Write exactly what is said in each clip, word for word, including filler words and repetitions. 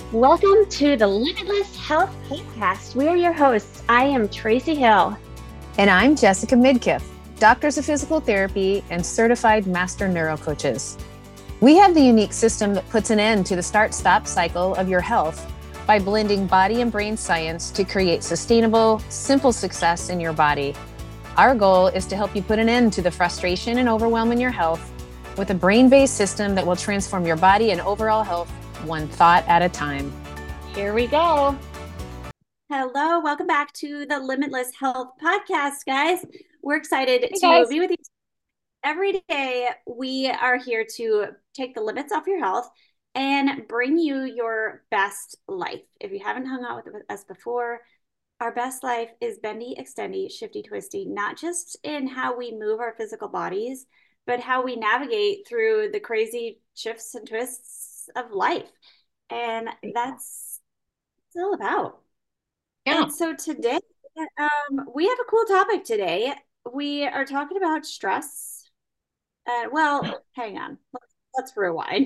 Welcome to the Limitless Health Podcast. We are your hosts. I am Tracy Hill. And I'm Jessica Midkiff, doctors of physical therapy and certified master neurocoaches. We have the unique system that puts an end to the start-stop cycle of your health by blending body and brain science to create sustainable, simple success in your body. Our goal is to help you put an end to the frustration and overwhelm in your health with a brain-based system that will transform your body and overall health one thought at a time. Here we go. Hello, welcome back to the Limitless Health Podcast, guys. We're excited Hey, to guys. be with you every day. We are here to take the limits off your health and bring you your best life. If you haven't hung out with us before, our best life is bendy, extendy, shifty, twisty, not just in how we move our physical bodies, but how we navigate through the crazy shifts and twists of life. And that's what it's all about. Yeah. And so today, um, we have a cool topic today. We are talking about stress. Uh, well, hang on. Let's, let's rewind.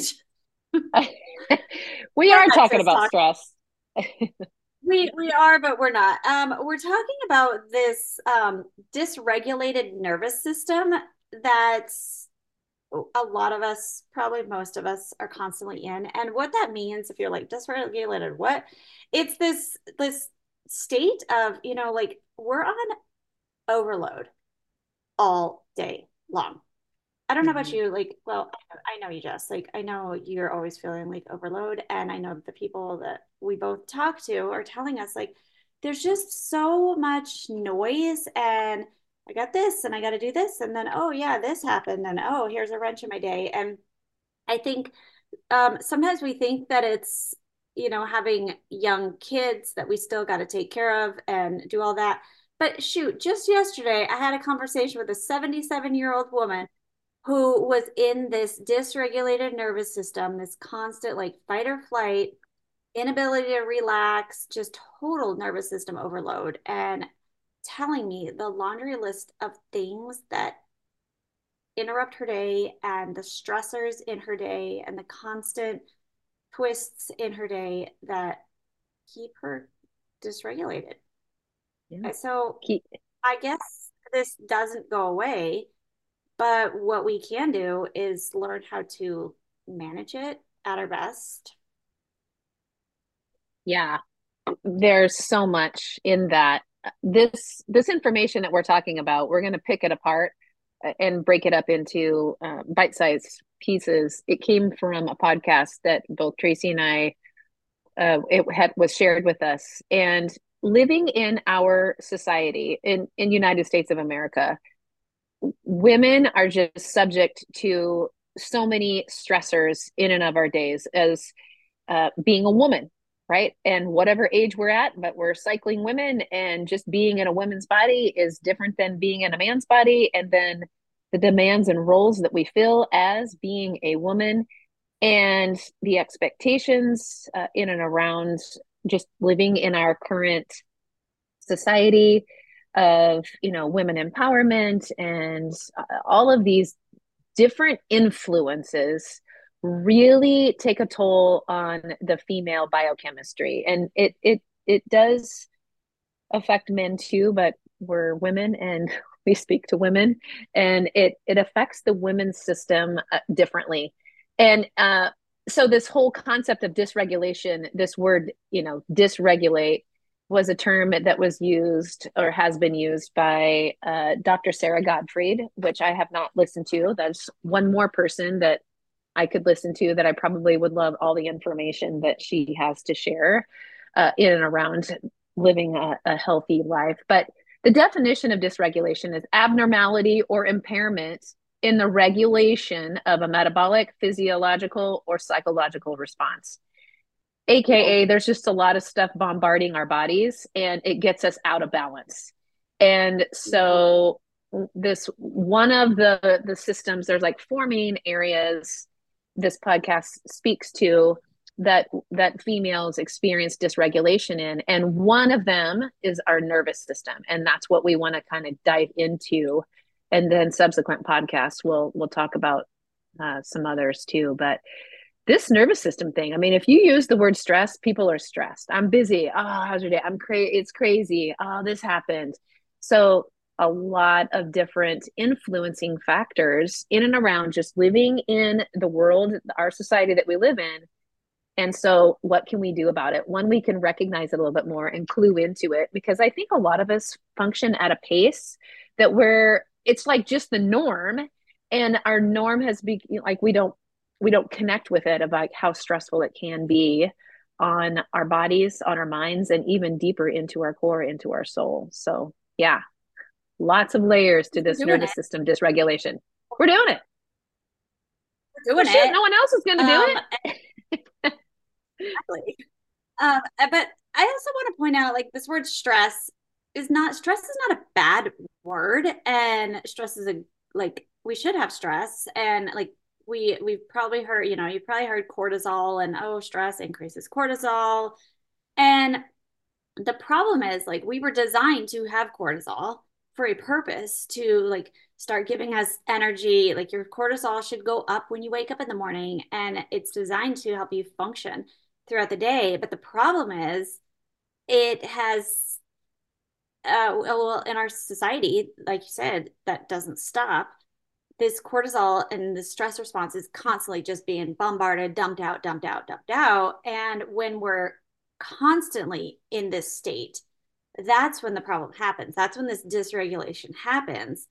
we We're are not talking just about talking. stress. We we are, but we're not. Um, we're talking about this um, dysregulated nervous system that's a lot of us, probably most of us, are constantly in. And what that means, if you're like dysregulated, what? It's this this state of, you know, like we're on overload all day long. I don't know about Mhm. you, like, well, I know you, Jess. Like, I know you're always feeling like overload, and I know the people that we both talk to are telling us like there's just so much noise, and I got this, and I got to do this, and then oh yeah, this happened, and oh here's a wrench in my day, and I think um, sometimes we think that it's you know having young kids that we still got to take care of and do all that. But shoot, just yesterday I had a conversation with a seventy-seven year old woman who was in this dysregulated nervous system, this constant like fight or flight, inability to relax, just total nervous system overload, and telling me the laundry list of things that interrupt her day and the stressors in her day and the constant twists in her day that keep her dysregulated. Yeah. So Keep, I guess this doesn't go away, but what we can do is learn how to manage it at our best. yeah, there's so much in that. This this information that we're talking about, we're going to pick it apart uh, and break it up into uh, bite-sized pieces. It came from a podcast that both Tracy and I uh, it had was shared with us. And living in our society in in United States of America, women are just subject to so many stressors in and of our days as uh, being a woman, right? And whatever age we're at, but we're cycling women, and just being in a woman's body is different than being in a man's body. And then the demands and roles that we fill as being a woman, and the expectations uh, in and around just living in our current society of, you know, women empowerment and uh, all of these different influences really take a toll on the female biochemistry. And it it it does affect men too, but we're women and we speak to women, and it it affects the women's system uh, differently. And uh, so this whole concept of dysregulation, this word, you know, dysregulate, was a term that was used or has been used by uh, Doctor Sarah Gottfried, which I have not listened to. That's one more person that I could listen to that I probably would love all the information that she has to share uh, in and around living a, a healthy life. But the definition of dysregulation is abnormality or impairment in the regulation of a metabolic, physiological, or psychological response. A K A, there's just a lot of stuff bombarding our bodies and it gets us out of balance. And so, this one of the the systems, there's like four main areas this podcast speaks to that that females experience dysregulation in, and one of them is our nervous system, and that's what we want to kind of dive into. And then subsequent podcasts we'll we'll talk about uh, some others too. But this nervous system thing, I mean, if you use the word stress, people are stressed. I'm busy. Oh, how's your day? I'm crazy. It's crazy. Oh, this happened. So a lot of different influencing factors in and around just living in the world, our society that we live in. And so what can we do about it? One, we can recognize it a little bit more and clue into it, because I think a lot of us function at a pace that we're, it's like just the norm. And our norm has been like, we don't, we don't connect with it, of like how stressful it can be on our bodies, on our minds, and even deeper into our core, into our soul. So yeah, lots of layers to We're this doing nervous it. system dysregulation. We're doing it. We're Well, doing shit, it. no one else is going to do Um, it. exactly. Um, uh, but I also want to point out, like, this word stress is not, stress is not a bad word, and stress is a, like, we should have stress, and like we we've probably heard, you know, you've probably heard cortisol, and oh, stress increases cortisol, and the problem is, like, we were designed to have cortisol for a purpose, to like start giving us energy. Like, your cortisol should go up when you wake up in the morning, and it's designed to help you function throughout the day. But the problem is, it has uh well, in our society, like you said, that doesn't stop. This cortisol and the stress response is constantly just being bombarded, dumped out, dumped out, dumped out. And when we're constantly in this state, that's when the problem happens. That's when this dysregulation happens.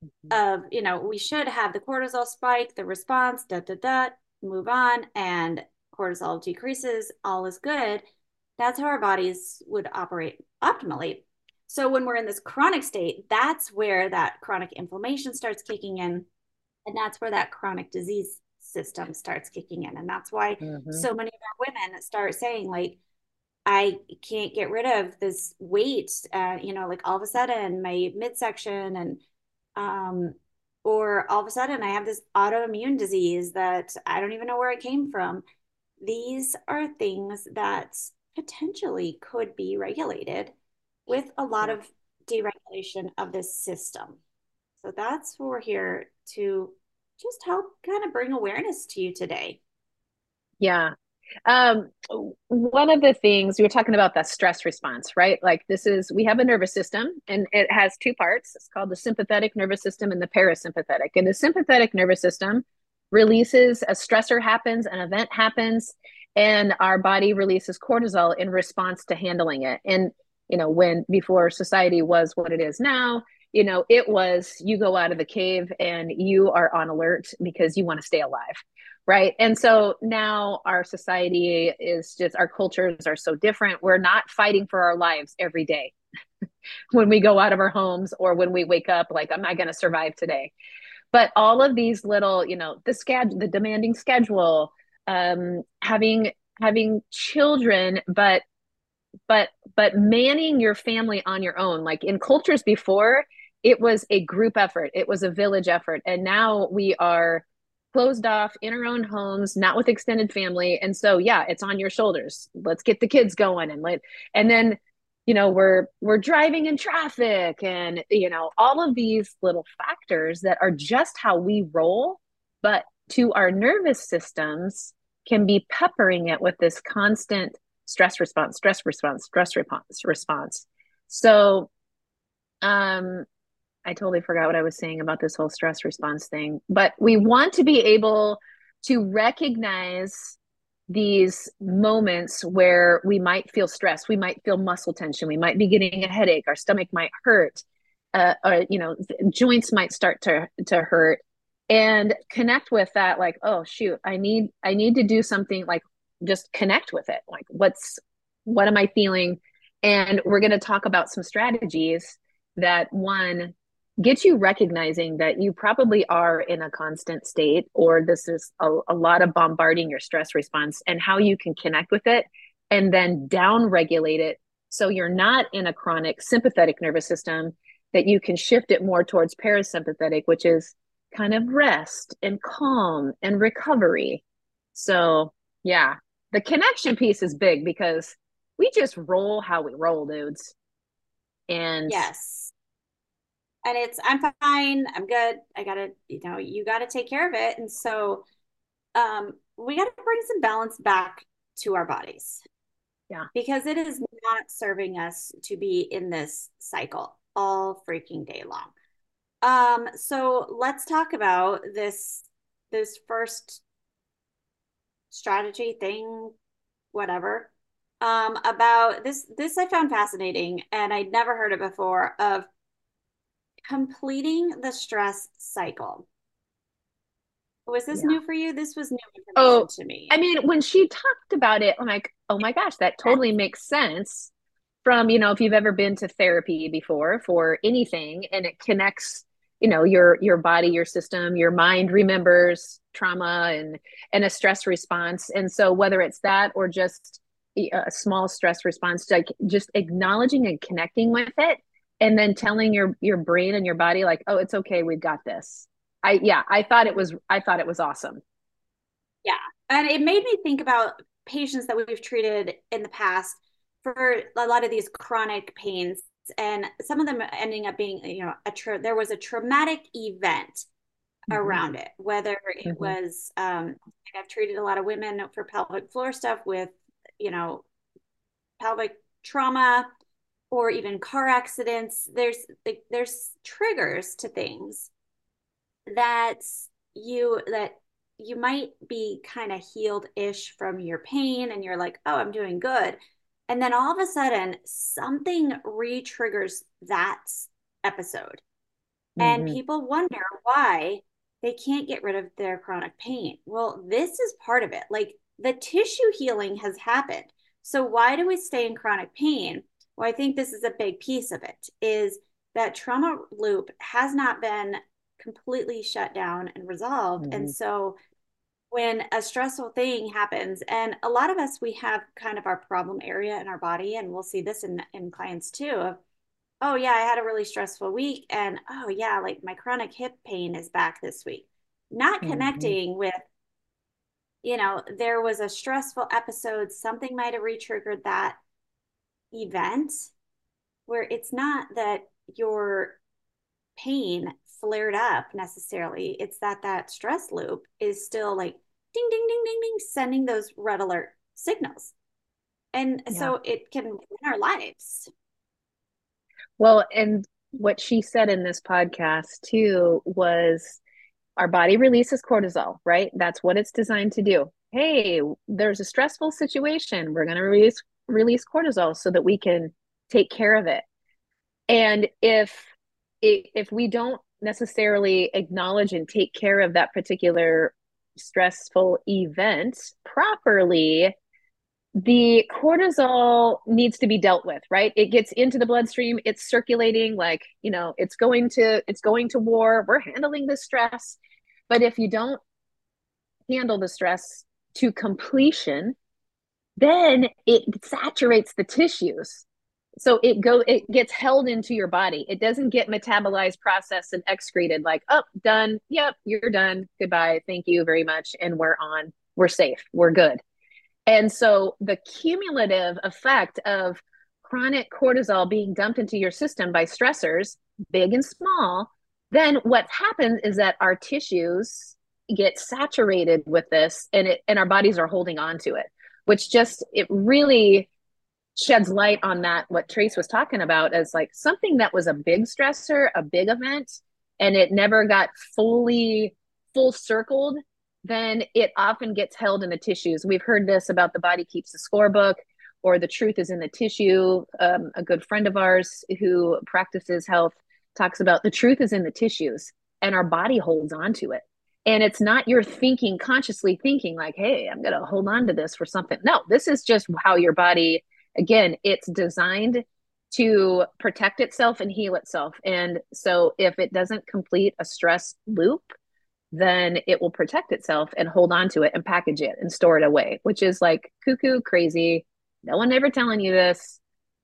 Of, you know, we should have the cortisol spike, the response, da da da, move on, and cortisol decreases, all is good. That's how our bodies would operate optimally. So when we're in this chronic state, that's where that chronic inflammation starts kicking in, and that's where that chronic disease system starts kicking in. And that's why Mm-hmm. so many of our women start saying, like, I can't get rid of this weight, uh, you know, like all of a sudden my midsection, and um, or all of a sudden I have this autoimmune disease that I don't even know where it came from. These are things that potentially could be regulated with a lot Yeah. of deregulation of this system. So that's what we're here to just help kind of bring awareness to you today. Yeah. Um, one of the things we were talking about, that stress response, right? Like, this is, we have a nervous system, and it has two parts. It's called the sympathetic nervous system and the parasympathetic. And the sympathetic nervous system releases, a stressor happens, an event happens, and our body releases cortisol in response to handling it. And, you know, when before society was what it is now, you know, it was, you go out of the cave and you are on alert because you want to stay alive. Right. And so now our society is just, our cultures are so different. We're not fighting for our lives every day when we go out of our homes, or when we wake up, like, am I going to survive today? But all of these little, you know, the schedule, the demanding schedule, um, having, having children, but, but, but manning your family on your own. Like, in cultures before, it was a group effort. It was a village effort. And now we are closed off in our own homes, not with extended family. And so, yeah, it's on your shoulders. Let's get the kids going, and let, and then, you know, we're, we're driving in traffic, and, you know, all of these little factors that are just how we roll, but to our nervous systems can be peppering it with this constant stress response, stress response, stress response, response. So, um, I totally forgot what I was saying about this whole stress response thing, but we want to be able to recognize these moments where we might feel stress, we might feel muscle tension, we might be getting a headache, our stomach might hurt, uh, or, you know, joints might start to to hurt, and connect with that. Like, oh shoot, I need I need to do something. Like, just connect with it. Like, what's what am I feeling? And we're going to talk about some strategies that, one, get you recognizing that you probably are in a constant state, or this is a, a lot of bombarding your stress response, and how you can connect with it and then down regulate it, so you're not in a chronic sympathetic nervous system, that you can shift it more towards parasympathetic, which is kind of rest and calm and recovery. So yeah, the connection piece is big, because we just roll how we roll, dudes. And Yes. And it's, I'm fine, I'm good, I gotta, you know, you gotta take care of it. And so um we got to bring some balance back to our bodies. Yeah. Because it is not serving us to be in this cycle all freaking day long. Um, so let's talk about this this first strategy thing, whatever. Um, about this this I found fascinating and I'd never heard it before of completing the stress cycle. Was this Yeah. new for you? This was new Oh, information to me. I mean, when she talked about it, I'm like, oh my gosh, that totally makes sense. From, you know, if you've ever been to therapy before for anything and it connects, you know, your your body, your system, your mind remembers trauma and and a stress response. And so whether it's that or just a small stress response, like just acknowledging and connecting with it and then telling your your brain and your body like, oh, it's okay, we've got this. I yeah, I thought it was I thought it was awesome. Yeah. And it made me think about patients that we've treated in the past for a lot of these chronic pains. And some of them ending up being, you know, a tra- there was a traumatic event Mm-hmm. around it, whether it Mm-hmm. was, um, I've treated a lot of women for pelvic floor stuff with, you know, pelvic trauma or even car accidents. There's, like, there's triggers to things that you that you might be kind of healed-ish from your pain and you're like, oh, I'm doing good. And then all of a sudden something re-triggers that episode. And Mm-hmm. people wonder why they can't get rid of their chronic pain. Well, this is part of it. Like the tissue healing has happened. So why do we stay in chronic pain? Well, I think this is a big piece of it is that trauma loop has not been completely shut down and resolved. And Mm-hmm. so when a stressful thing happens, and a lot of us, we have kind of our problem area in our body, and we'll see this in, in clients too. Of, oh, yeah, I had a really stressful week. And oh, yeah, like my chronic hip pain is back this week. Not Mm-hmm. connecting with, you know, there was a stressful episode, something might have re triggered that event where it's not that your pain flared up necessarily. It's that that stress loop is still like ding, ding, ding, ding, ding, sending those red alert signals. And Yeah. so it can ruin our lives. Well, and what she said in this podcast too was our body releases cortisol, right? That's what it's designed to do. Hey, there's a stressful situation. We're going to release release cortisol so that we can take care of it. And if if we don't necessarily acknowledge and take care of that particular stressful event properly, the cortisol needs to be dealt with, right? It gets into the bloodstream, it's circulating, like, you know, it's going to it's going to war. We're handling the stress. But if you don't handle the stress to completion, then it saturates the tissues. So it go it gets held into your body. It doesn't get metabolized, processed, and excreted like, oh, done. Yep, you're done. Goodbye. Thank you very much. And we're on. We're safe. We're good. And so the cumulative effect of chronic cortisol being dumped into your system by stressors, big and small, then what happens is that our tissues get saturated with this and it and our bodies are holding on to it, which just it really sheds light on that what Trace was talking about as like something that was a big stressor, a big event, and it never got fully full circled, then it often gets held in the tissues. We've heard this about the body keeps a scorebook or the truth is in the tissue. Um, a good friend of ours who practices health talks about the truth is in the tissues and our body holds on to it. And it's not your thinking, consciously thinking like, hey, I'm going to hold on to this for something. No, this is just how your body, again, it's designed to protect itself and heal itself. And so if it doesn't complete a stress loop, then it will protect itself and hold on to it and package it and store it away, which is like cuckoo crazy. No one ever telling you this.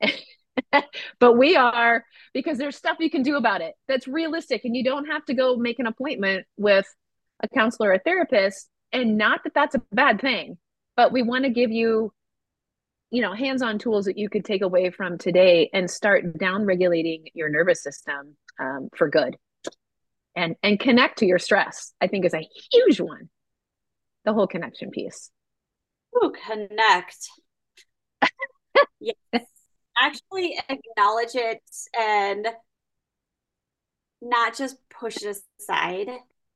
But we are, because there's stuff you can do about it that's realistic. And you don't have to go make an appointment with a counselor or a therapist. And not that that's a bad thing, but we want to give you you know, hands-on tools that you could take away from today and start down regulating your nervous system um, for good and and connect to your stress. I think is a huge one. the whole connection piece. Ooh, connect. Yes. Actually acknowledge it and not just push it aside.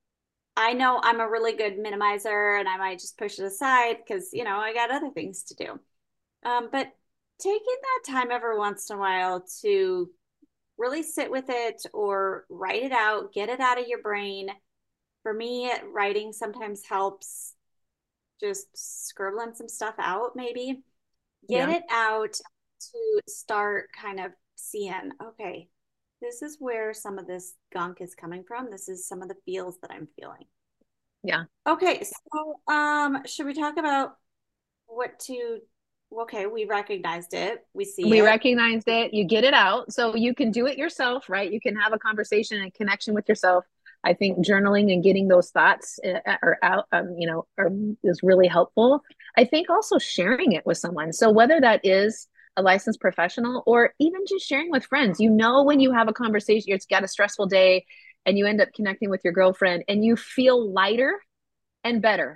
I know I'm a really good minimizer and I might just push it aside because, you know, I got other things to do. Um, but taking that time every once in a while to really sit with it or write it out, get it out of your brain. For me, writing sometimes helps, just scribbling some stuff out, maybe get Yeah. it out to start kind of seeing, okay, this is where some of this gunk is coming from. This is some of the feels that I'm feeling. Yeah. Okay, so um, should we talk about what to, okay, we recognized it, we see We it. recognized it, you get it out. So you can do it yourself, right? You can have a conversation and connection with yourself. I think journaling and getting those thoughts uh, are out, um, you know, are, is really helpful. I think also sharing it with someone. So whether that is a licensed professional or even just sharing with friends, you know, when you have a conversation, it's got a stressful day and you end up connecting with your girlfriend and you feel lighter and better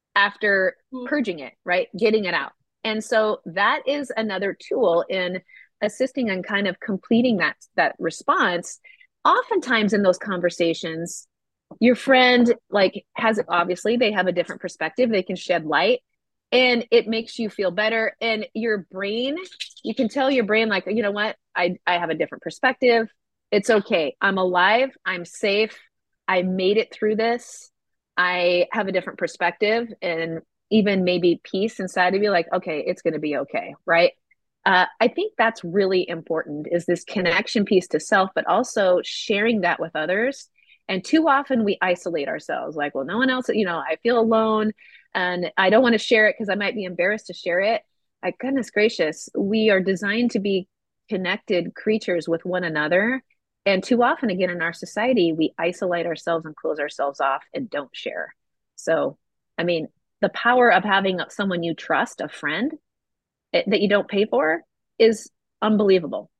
after purging it, right? Getting it out. And so that is another tool in assisting and kind of completing that that response. Oftentimes in those conversations, your friend like has obviously they have a different perspective, they can shed light and it makes you feel better and your brain, you can tell your brain like, you know what? I I have a different perspective. It's okay. I'm alive. I'm safe. I made it through this. I have a different perspective and even maybe peace inside of you, like, okay, it's going to be okay, right? Uh, I think that's really important is this connection piece to self, but also sharing that with others. And too often we isolate ourselves, like, well, no one else, you know, I feel alone and I don't want to share it because I might be embarrassed to share it. Like, goodness gracious, we are designed to be connected creatures with one another. And too often, again, in our society, we isolate ourselves and close ourselves off and don't share. So, I mean, the power of having someone you trust, a friend eh, that you don't pay for, is unbelievable.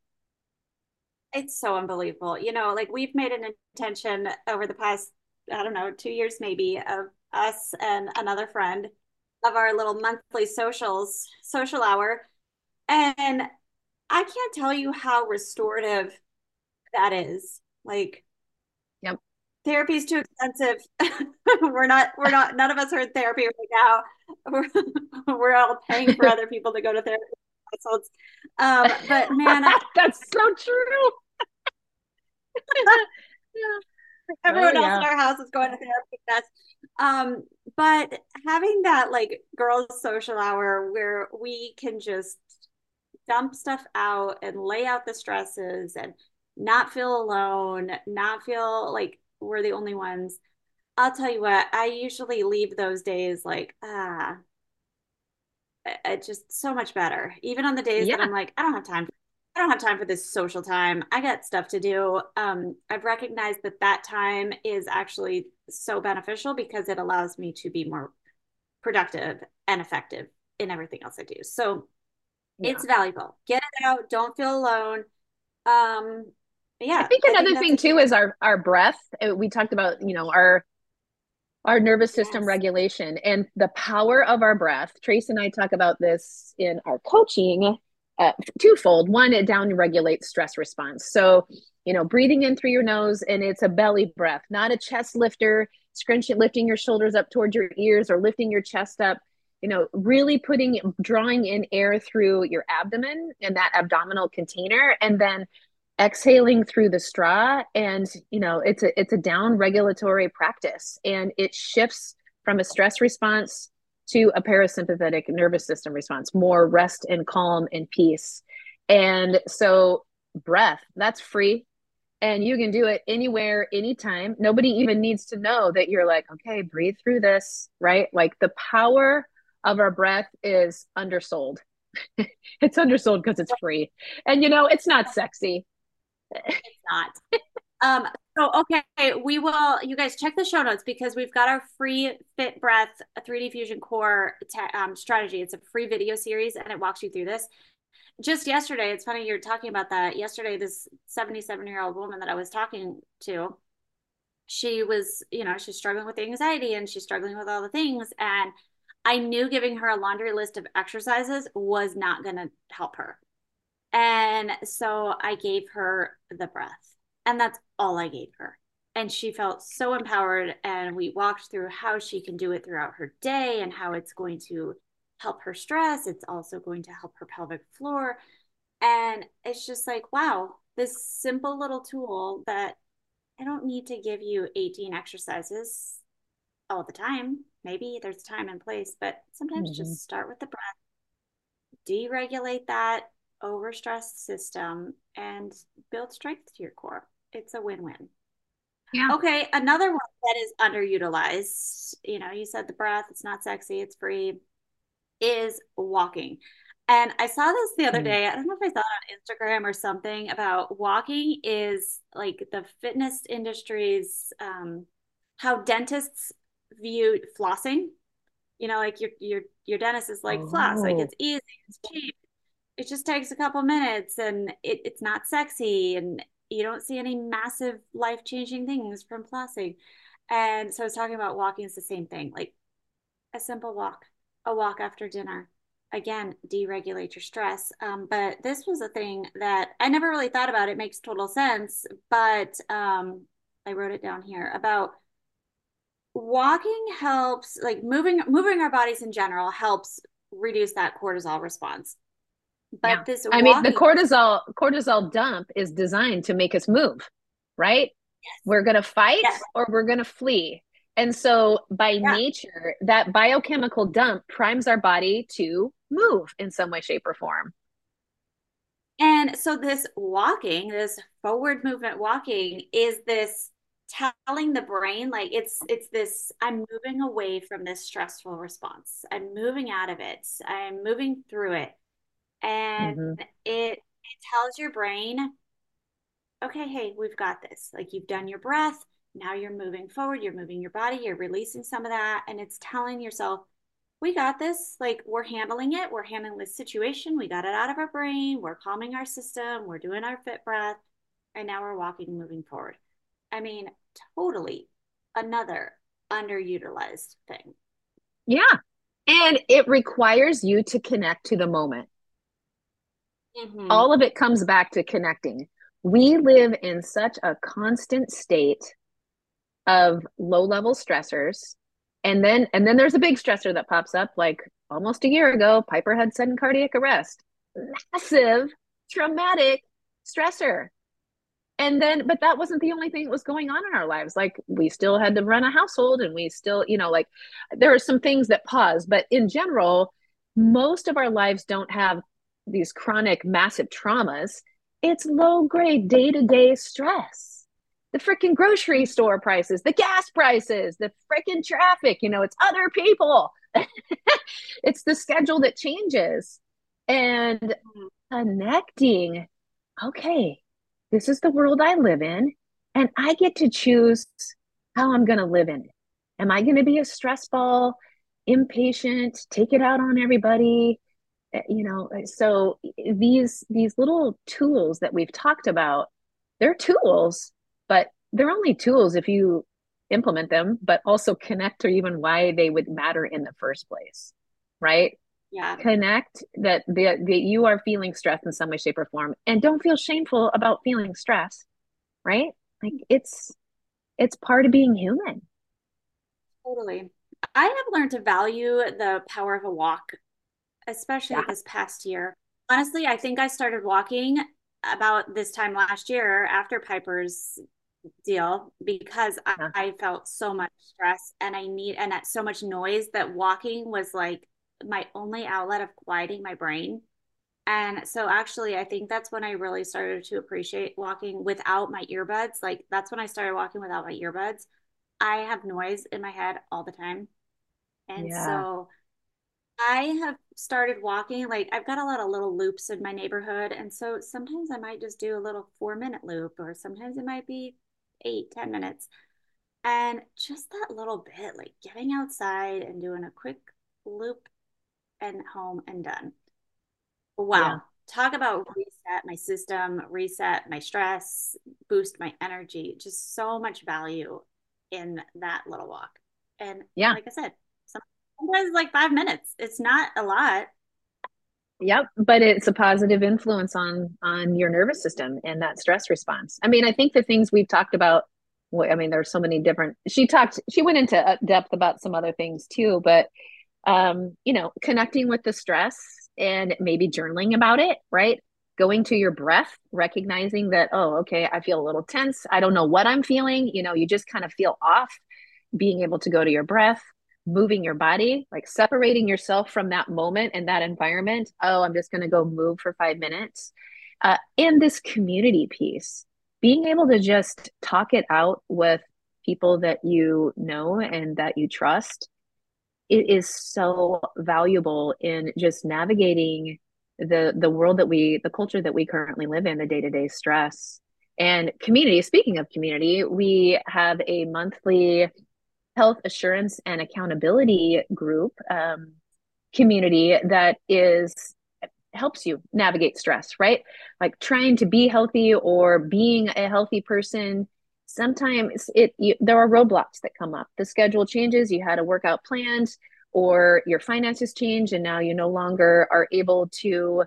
It's so unbelievable. You know, like we've made an intention over the past, I don't know, two years maybe of us and another friend of our little monthly socials, social hour. And I can't tell you how restorative that is. Like Yep. therapy is too expensive. we're not, we're not, none of us are in therapy right now. We're, we're all paying for other people to go to therapy. Um, but man, I, that's so true. yeah. Everyone Oh, else yeah. in our house is going to therapy. That's um, but having that like girls' social hour where we can just dump stuff out and lay out the stresses and not feel alone, not feel like we're the only ones. I'll tell you what, I usually leave those days like, ah, it's just so much better. Even on the days that Yeah. I'm like, I don't have time. I don't have time for this social time. I got stuff to do. Um, I've recognized that that time is actually so beneficial because it allows me to be more productive and effective in everything else I do. So Yeah. it's valuable. Get it out. Don't feel alone. Um, I yeah, think I think another that's thing a too huge is our our breath. Uh, We talked about, you know, our our nervous system yes. regulation and the power of our breath. Trace and I talk about this in our coaching uh, twofold. One, it down regulates stress response. So, you know, breathing in through your nose and it's a belly breath, not a chest lifter, scrunching, lifting your shoulders up towards your ears or lifting your chest up. You know, really putting, drawing in air through your abdomen and that abdominal container, and then exhaling through the straw. And you know it's a it's a down regulatory practice and it shifts from a stress response to a parasympathetic nervous system response, more rest and calm and peace. And so breath, that's free and you can do it anywhere anytime. Nobody even needs to know that you're like, okay, breathe through this, right? Like the power of our breath is undersold. It's undersold because it's free and you know it's not sexy. It's not. Um, so okay, we will. You guys check the show notes because we've got our free Fit Breath three D Fusion Core um, strategy. It's a free video series and it walks you through this. Just yesterday, it's funny you're talking about that. Yesterday, this seventy-seven year old woman that I was talking to, she was, you know, she's struggling with anxiety and she's struggling with all the things. And I knew giving her a laundry list of exercises was not going to help her. And so I gave her the breath, and that's all I gave her. And she felt so empowered. And we walked through how she can do it throughout her day and how it's going to help her stress. It's also going to help her pelvic floor. And it's just like, wow, this simple little tool that I don't need to give you eighteen exercises all the time. Maybe there's time and place, but sometimes Mm-hmm. just start with the breath, deregulate that overstressed system, and build strength to your core. It's a win-win. Yeah. Okay, another one that is underutilized, you know, you said the breath, it's not sexy, it's free, is walking. And I saw this the other Mm. day. I don't know if I saw it on Instagram or something about walking is like the fitness industry's um, how dentists view flossing. You know, like your your your dentist is like floss, like Oh, it's easy, it's cheap, it just takes a couple minutes, and it, it's not sexy, and you don't see any massive life changing things from flossing. And so I was talking about walking is the same thing, like a simple walk, a walk after dinner. Again, deregulate your stress. Um, but this was a thing that I never really thought about. It makes total sense, but um, I wrote it down here about walking helps, like moving moving our bodies in general helps reduce that cortisol response. yeah. But this I mean, the walking, cortisol cortisol dump is designed to make us move, right? We're going to fight yes, or we're going to flee. And so by yeah. nature, that biochemical dump primes our body to move in some way, shape, or form. And so this walking, this forward movement walking is this telling the brain like it's it's this I'm moving away from this stressful response. I'm moving out of it. I'm moving through it. And Mm-hmm. it it tells your brain, okay, hey, we've got this. Like you've done your breath, now you're moving forward, you're moving your body, you're releasing some of that, and it's telling yourself, we got this. Like we're handling it, we're handling this situation, we got it out of our brain, we're calming our system, we're doing our fit breath, and now we're walking, moving forward. I mean, totally another underutilized thing. Yeah. And it requires you to connect to the moment. Mm-hmm. All of it comes back to connecting. We live in such a constant state of low level stressors. And then and then there's a big stressor that pops up like almost a year ago, Piper had sudden cardiac arrest. Massive traumatic stressor. And then, but that wasn't the only thing that was going on in our lives. Like we still had to run a household and we still, you know, like there are some things that pause, but in general, most of our lives don't have these chronic massive traumas. It's low grade day to day stress. The freaking grocery store prices, the gas prices, the freaking traffic, you know, it's other people. It's the schedule that changes. And connecting, okay, this is the world I live in, and I get to choose how I'm going to live in it. Am I going to be a stress ball, impatient, take it out on everybody? Eh, You know, so these these little tools that we've talked about, they're tools, but they're only tools if you implement them, but also connect to even why they would matter in the first place, right? Yeah. Connect that that that you are feeling stress in some way, shape, or form, and don't feel shameful about feeling stress, right? Like it's it's part of being human. Totally. I have learned to value the power of a walk, especially Yeah. this past year. Honestly, I think I started walking about this time last year after Piper's deal because I, Yeah. I felt so much stress and I need and that so much noise that walking was like my only outlet of quieting my brain. And so actually I think that's when I really started to appreciate walking without my earbuds. Like that's when I started walking without my earbuds. I have noise in my head all the time. And Yeah. so I have started walking, like I've got a lot of little loops in my neighborhood. And so sometimes I might just do a little four minute loop, or sometimes it might be eight, ten minutes. And just that little bit, like getting outside and doing a quick loop and home and done. Yeah. Wow. Talk about reset my system, reset my stress, boost my energy. Just so much value in that little walk. And yeah, like I said, sometimes it's like five minutes. It's not a lot. Yep, but it's a positive influence on on your nervous system and that stress response. I mean, I think the things we've talked about, I mean, there's so many different, she talked, she went into depth about some other things too, but um, you know, connecting with the stress and maybe journaling about it, right? Going to your breath, recognizing that, oh, okay, I feel a little tense. I don't know what I'm feeling. You know, you just kind of feel off. Being able to go to your breath, moving your body, like separating yourself from that moment and that environment. Oh, I'm just going to go move for five minutes. Uh, and this community piece, being able to just talk it out with people that you know and that you trust, it is so valuable in just navigating the the world that we, the culture that we currently live in, the day-to-day stress. And community, speaking of community, we have a monthly health assurance and accountability group um, community that is helps you navigate stress, right? Like trying to be healthy or being a healthy person. Sometimes it you, there are roadblocks that come up. The schedule changes, you had a workout planned, or your finances change, and now you no longer are able to,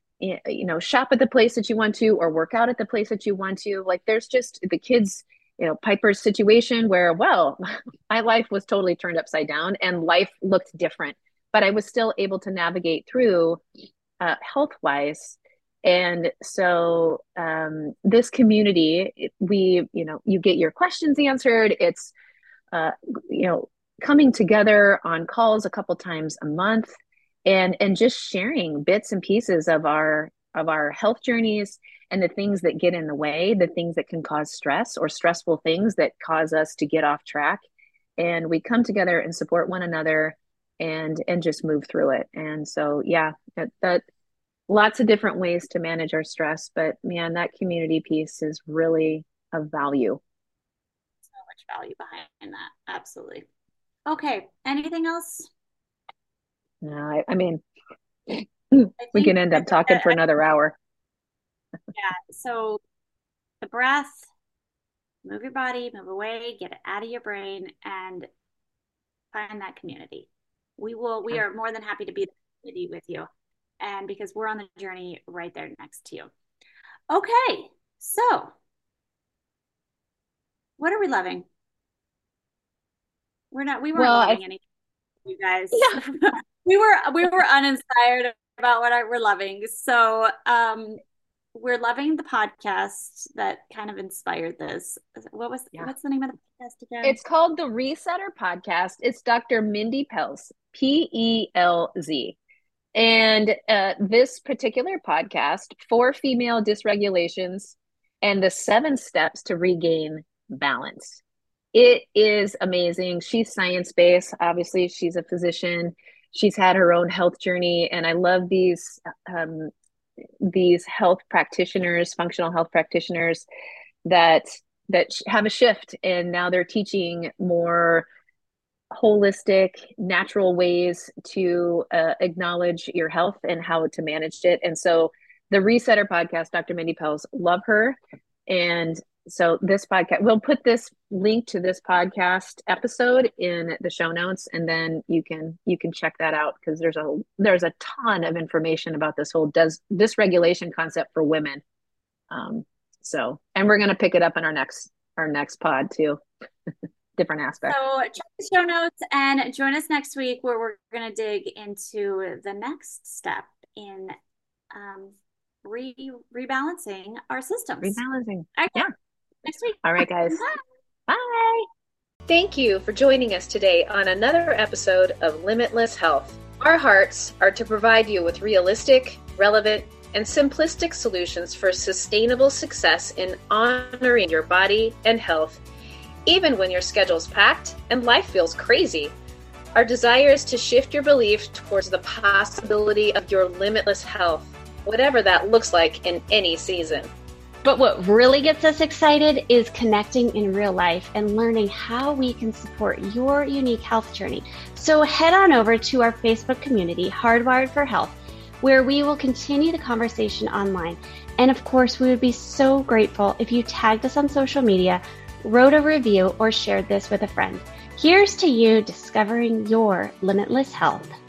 you know, shop at the place that you want to or work out at the place that you want to. Like there's just the kids, you know, Piper's situation where, well, my life was totally turned upside down and life looked different, but I was still able to navigate through uh, health-wise. And so um, this community, we, you know, you get your questions answered. It's, uh, you know, coming together on calls a couple times a month and, and just sharing bits and pieces of our, of our health journeys and the things that get in the way, the things that can cause stress or stressful things that cause us to get off track. And we come together and support one another and, and just move through it. And so, yeah, that, that lots of different ways to manage our stress, but man, that community piece is really of value. So much value behind that. Absolutely. Okay. Anything else? No, I, I mean, I we can end up talking for another hour. Yeah. So the breath, move your body, move away, get it out of your brain, and find that community. We will, we are more than happy to be the community with you. And because we're on the journey right there next to you. Okay. So what are we loving? We're not, we weren't well, loving I, anything, you guys. Yeah. we were, we were uninspired about what I, we're loving. So, um, we're loving the podcast that kind of inspired this. What was, yeah. what's the name of the podcast again? It's called the Resetter Podcast. It's Doctor Mindy Pelz, P E L Z. And uh, this particular podcast, four female dysregulations and the seven steps to regain balance. It is amazing. She's science-based. Obviously, she's a physician. She's had her own health journey. And I love these, um, these health practitioners, functional health practitioners that, that have a shift. And now they're teaching more holistic, natural ways to uh, acknowledge your health and how to manage it. And so the Resetter Podcast, Doctor Mindy Pelz, love her. And so this podcast, we'll put this link to this podcast episode in the show notes, and then you can you can check that out because there's a there's a ton of information about this whole does dysregulation concept for women. Um, so, and we're gonna pick it up in our next our next pod too. Different aspects. So check the show notes and join us next week where we're gonna dig into the next step in um, re rebalancing our systems. Rebalancing. Okay. Yeah. Next week. All right, guys. Bye. Bye. Thank you for joining us today on another episode of Limitless Health. Our hearts are to provide you with realistic, relevant, and simplistic solutions for sustainable success in honoring your body and health, even when your schedule's packed and life feels crazy. Our desire is to shift your belief towards the possibility of your limitless health, whatever that looks like in any season. But what really gets us excited is connecting in real life and learning how we can support your unique health journey. So head on over to our Facebook community, Hardwired for Health, where we will continue the conversation online. And of course, we would be so grateful if you tagged us on social media, wrote a review, or shared this with a friend. Here's to you discovering your limitless health.